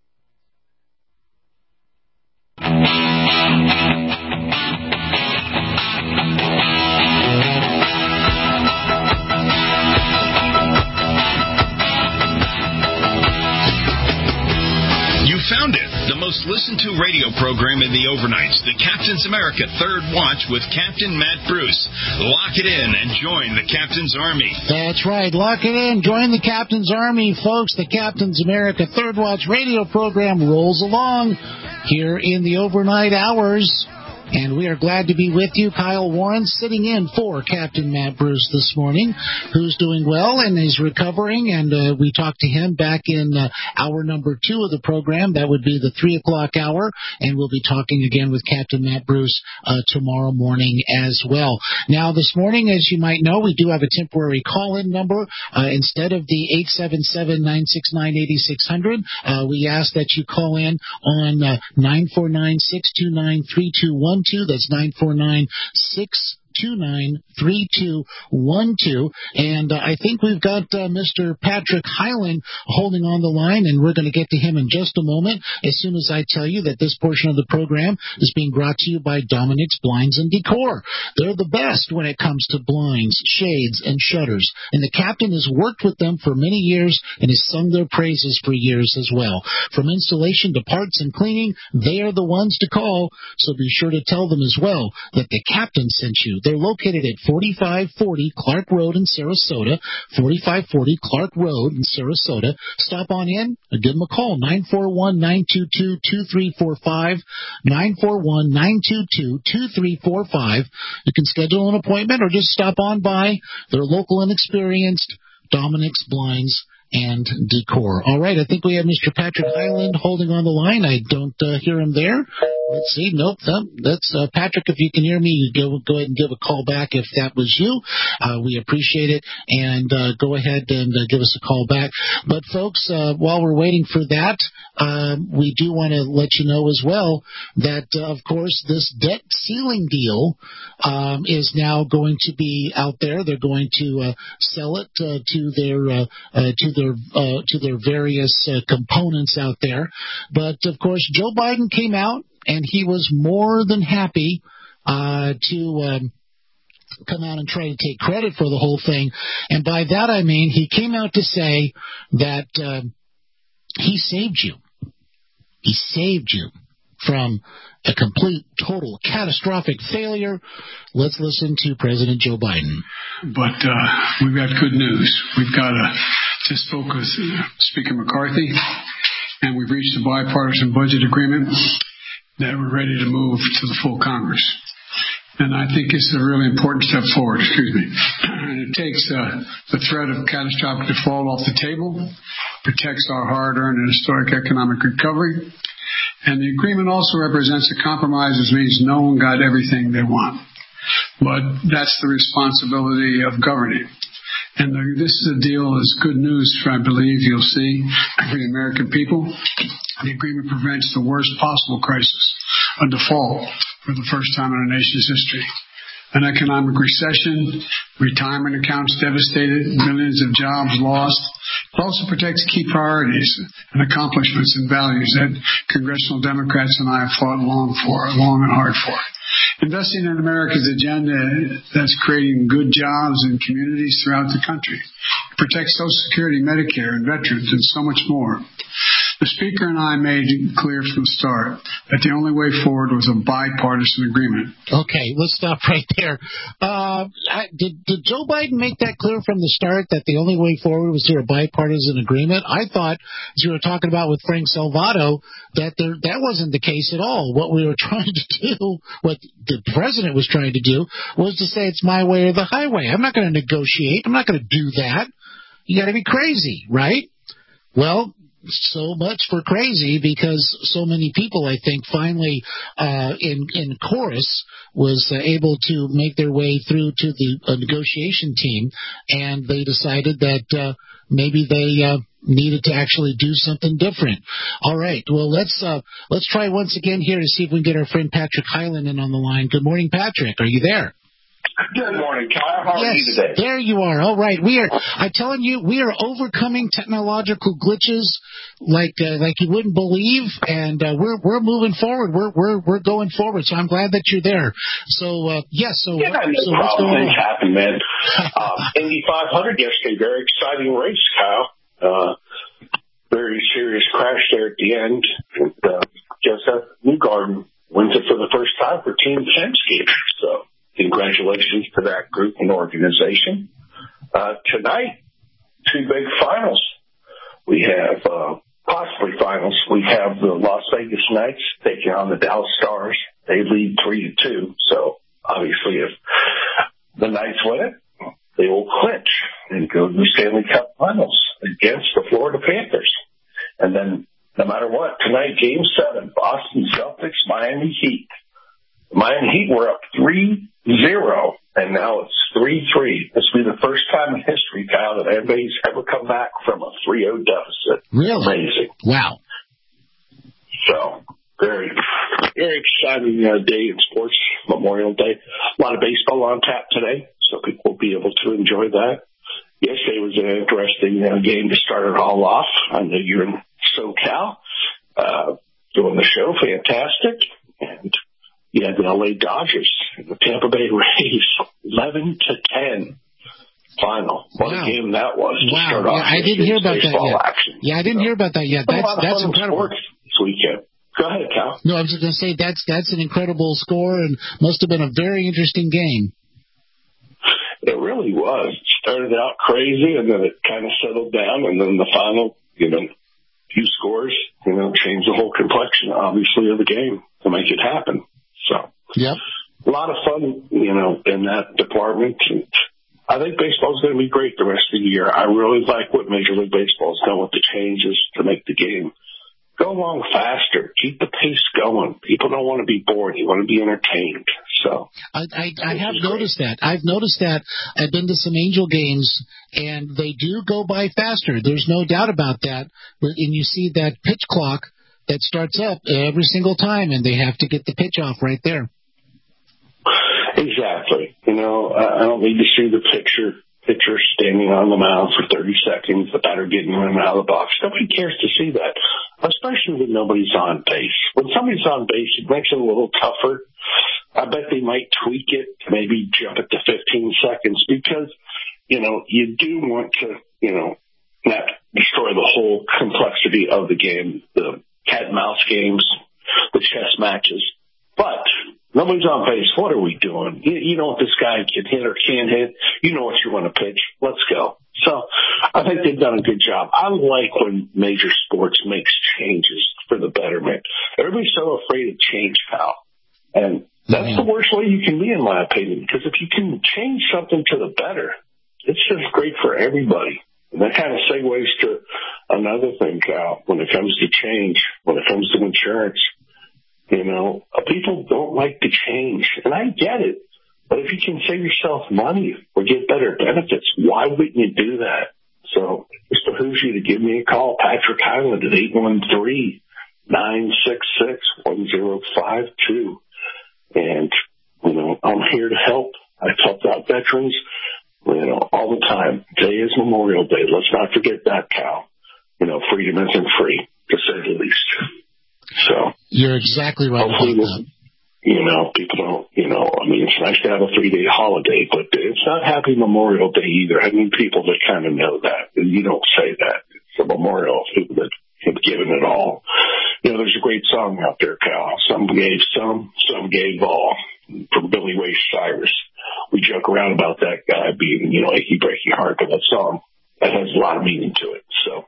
Found it. The most listened to radio program in the overnights, the Captain's America Third Watch with Captain Matt Bruce. Lock it in and join the Captain's Army. That's right. Lock it in. Join the Captain's Army, folks. The Captain's America Third Watch radio program rolls along here in the overnight hours. And we are glad to be with you. Kyle Warren sitting in for Captain Matt Bruce this morning, who's doing well and is recovering. And uh, we talked to him back in uh, hour number two of the program. That would be the three o'clock hour. And we'll be talking again with Captain Matt Bruce uh, tomorrow morning as well. Now, this morning, as you might know, we do have a temporary call-in number. Uh, instead of the eight seven seven, nine six nine, eight six zero zero, uh, we ask that you call in on uh, nine four nine, six two nine, three two one two. That's nine four nine, six two nine three two one two. And uh, I think we've got uh, Mister Patrick Hyland holding on the line, and we're going to get to him in just a moment as soon as I tell you that this portion of the program is being brought to you by Dominic's Blinds and Decor. They're the best when it comes to blinds, shades, and shutters, and the captain has worked with them for many years and has sung their praises for years as well. From installation to parts and cleaning, they are the ones to call, so be sure to tell them as well that the captain sent you. They're located at forty-five forty Clark Road in Sarasota, forty-five forty Clark Road in Sarasota. Stop on in or give them a call, nine four one, nine two two, two three four five, nine four one, nine two two, two three four five. You can schedule an appointment or just stop on by. They're local and experienced. Dominic's Blinds and Decor. All right, I think we have Mister Patrick Hyland holding on the line. I don't uh, hear him there. Let's see. Nope. No, that's uh, Patrick. If you can hear me, you go go ahead and give a call back if that was you. Uh, we appreciate it, and uh, go ahead and uh, give us a call back. But folks, uh, while we're waiting for that, um, we do want to let you know as well that, uh, of course, this debt ceiling deal um, is now going to be out there. They're going to uh, sell it uh, to their uh, uh, to their uh, to their various uh, components out there. But of course, Joe Biden came out, and he was more than happy uh, to um, come out and try to take credit for the whole thing. And by that I mean he came out to say that uh, he saved you. He saved you from a complete, total, catastrophic failure. Let's listen to President Joe Biden. But uh, we've got good news. We've got a, just spoke with uh, Speaker McCarthy, and we've reached a bipartisan budget agreement that we're ready to move to the full Congress. And I think it's a really important step forward, excuse me. And it takes uh, the threat of catastrophic default off the table, protects our hard-earned and historic economic recovery, and the agreement also represents a compromise, which means no one got everything they want. But that's the responsibility of governing. And the, this is a deal that's good news, for, I believe, you'll see, for the American people. The agreement prevents the worst possible crisis, a default, for the first time in our nation's history. An economic recession, retirement accounts devastated, millions of jobs lost. It also protects key priorities and accomplishments and values that congressional Democrats and I have fought long for, long and hard for. Investing in America's agenda that's creating good jobs in communities throughout the country. It protects Social Security, Medicare, and veterans, and so much more. The Speaker and I made it clear from the start that the only way forward was a bipartisan agreement. Okay, let's stop right there. Uh, did, did Joe Biden make that clear from the start that the only way forward was through a bipartisan agreement? I thought, as you were talking about with Frank Salvato, that there, that wasn't the case at all. What we were trying to do, what the president was trying to do, was to say it's my way or the highway. I'm not going to negotiate. I'm not going to do that. You got to be crazy, right? Well, so much for crazy, because so many people, I think, finally uh, in in chorus was uh, able to make their way through to the uh, negotiation team, and they decided that uh, maybe they uh, needed to actually do something different. All right, well, let's uh, let's try once again here to see if we can get our friend Patrick Hyland in on the line. Good morning, Patrick. Are you there? Good morning, Kyle. How are yes, you today? There you are. All right. We are, I'm telling you, we are overcoming technological glitches like uh, like you wouldn't believe, and uh, we're we're moving forward. We're we're we're going forward. So I'm glad that you're there. So uh, yes. So, yeah, what, no so problem. what's going Things on? happen, man. um, Indy five hundred yesterday, very exciting race, Kyle. Uh, very serious crash there at the end. And, uh, Joseph Newgarden wins it for the first time for Team Penske. So. Congratulations to that group and organization. Uh, tonight, two big finals. We have, uh, possibly finals. We have the Las Vegas Knights taking on the Dallas Stars. They lead three to two. So obviously if the Knights win it, they will clinch and go to the Stanley Cup Finals against the Florida Panthers. And then no matter what, tonight, game seven, Boston Celtics, Miami Heat. The Miami Heat were up three zero, and now it's three three. This will be the first time in history, Kyle, that anybody's ever come back from a three oh deficit. Really? Amazing. Wow. So, very, very exciting uh, day in sports, Memorial Day. a lot of baseball on tap today, so people will be able to enjoy that. Yesterday was an interesting uh, game to start it all off. I know you're in SoCal, uh, doing the show, fantastic. And you had the L A Dodgers and the Tampa Bay Rays, eleven to ten final. What wow. a game that was to wow. start yeah, off. I didn't hear about that yet. Action. Yeah, I didn't so, hear about that yet. That's, that's incredible. This weekend. Go ahead, Cal. No, I was just going to say that's that's an incredible score and must have been a very interesting game. It really was. It started out crazy, and then it kind of settled down, and then the final, you know, few scores, you know, changed the whole complexion, obviously, of the game to make it happen. So, yep. a lot of fun, you know, in that department. And I think baseball is going to be great the rest of the year. I really like what Major League Baseball has done with the changes to make the game go along faster, keep the pace going. People don't want to be bored. You want to be entertained. So I, I, I have noticed that. I've noticed that. I've been to some Angel games, and they do go by faster. There's no doubt about that. And you see that pitch clock that starts up every single time, and they have to get the pitch off right there. Exactly. You know, I don't need to see the picture. Pitcher standing on the mound for thirty seconds, the batter getting run out of the box. Nobody cares to see that, especially when nobody's on base. When somebody's on base, it makes it a little tougher. I bet they might tweak it to maybe jump it to fifteen seconds because, you know, you do want to, you know, not destroy the whole complexity of the game, the cat and mouse games, the chess matches. But nobody's on base. What are we doing? You, you know what this guy can hit or can't hit. You know what you want to pitch. Let's go. So I think they've done a good job. I like when major sports makes changes for the betterment. Everybody's so afraid of change, Kyle. And that's the worst way you can be, in my opinion, because if you can change something to the better, it's just great for everybody. And that kind of segues to another thing, Kyle, when it comes to change, when it comes to insurance. You know, people don't like to change, and I get it. But if you can save yourself money or get better benefits, why wouldn't you do that? So it behooves you to give me a call, Patrick Highland at eight one three, nine six six, one zero five two. And, you know, I'm here to help. I've helped out veterans, you know, all the time. Today is Memorial Day. Let's not forget that, Cal. You know, freedom isn't free, to say the least. So you're exactly right. Hopefully, about that. You know, people don't, you know, I mean, it's nice to have a three-day holiday, but it's not Happy Memorial Day either. I mean, people that kind of know that, and you don't say that. It's a memorial of people that have given it all. You know, there's a great song out there, Cal. Some gave some, some gave all, from Billy Ray Cyrus. We joke around about that guy being, you know, achy breaky heart, but that song, that has a lot of meaning to it. So,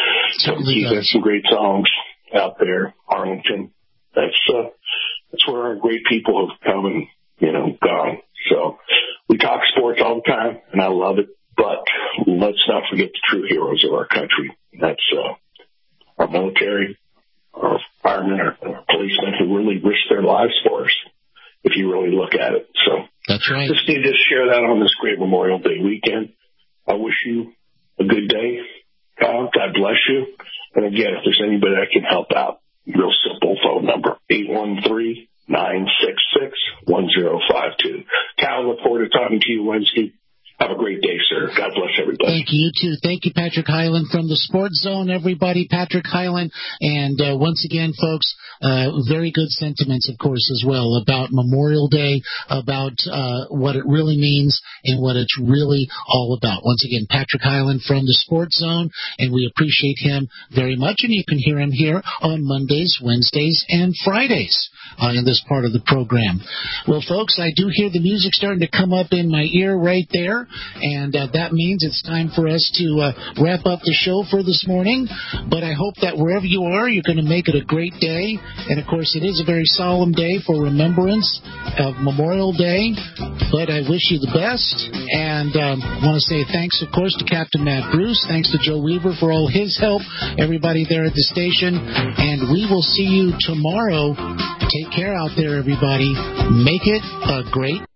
so there's some great songs out there, Arlington. That's uh, that's where our great people have come and, you know, gone. So we talk sports all the time, and I love it. But let's not forget the true heroes of our country. That's uh, our military, our firemen, our, our policemen who really risk their lives for us, if you really look at it. So that's right. Just need to share that on this great Memorial Day weekend. I wish you a good day, Kyle. God bless you. And again, if there's anybody that can help out, real simple phone number, eight one three, nine six six, one zero five two. Cal, look forward to talking to you Wednesday. Have a great day, sir. God bless everybody. Thank you, you too. Thank you, Patrick Highland from the Sports Zone, everybody. Patrick Highland. And uh, once again, folks, uh, very good sentiments, of course, as well about Memorial Day, about uh, what it really means and what it's really all about. Once again, Patrick Highland from the Sports Zone, and we appreciate him very much. And you can hear him here on Mondays, Wednesdays, and Fridays uh, in this part of the program. Well, folks, I do hear the music starting to come up in my ear right there. And uh, that means it's time for us to uh, wrap up the show for this morning. But I hope that wherever you are, you're going to make it a great day. And, of course, it is a very solemn day for remembrance of Memorial Day. But I wish you the best. And um, I want to say thanks, of course, to Captain Matt Bruce. Thanks to Joe Weaver for all his help. Everybody there at the station. And we will see you tomorrow. Take care out there, everybody. Make it a great day.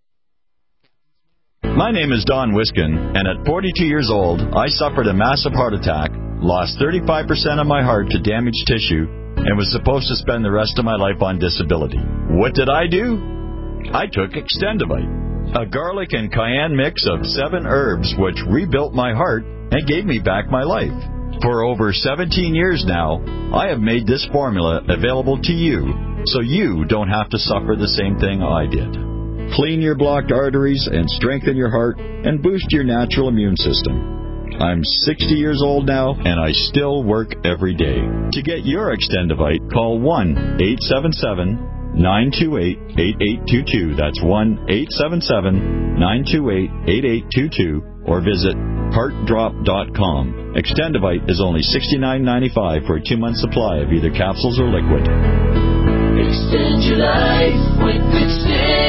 My name is Don Wiskin, and at forty-two years old, I suffered a massive heart attack, lost thirty-five percent of my heart to damaged tissue, and was supposed to spend the rest of my life on disability. What did I do? I took Extendivite. A garlic and cayenne mix of seven herbs which rebuilt my heart and gave me back my life. For over seventeen years now, I have made this formula available to you so you don't have to suffer the same thing I did. Clean your blocked arteries and strengthen your heart and boost your natural immune system. I'm sixty years old now, and I still work every day. To get your Extendivite, call one eight seven seven, nine two eight, eight eight two two. That's one eight seven seven, nine two eight, eight eight two two, or visit heart drop dot com. Extendivite is only sixty-nine ninety-five for a two-month supply of either capsules or liquid. Extend your life with Extend.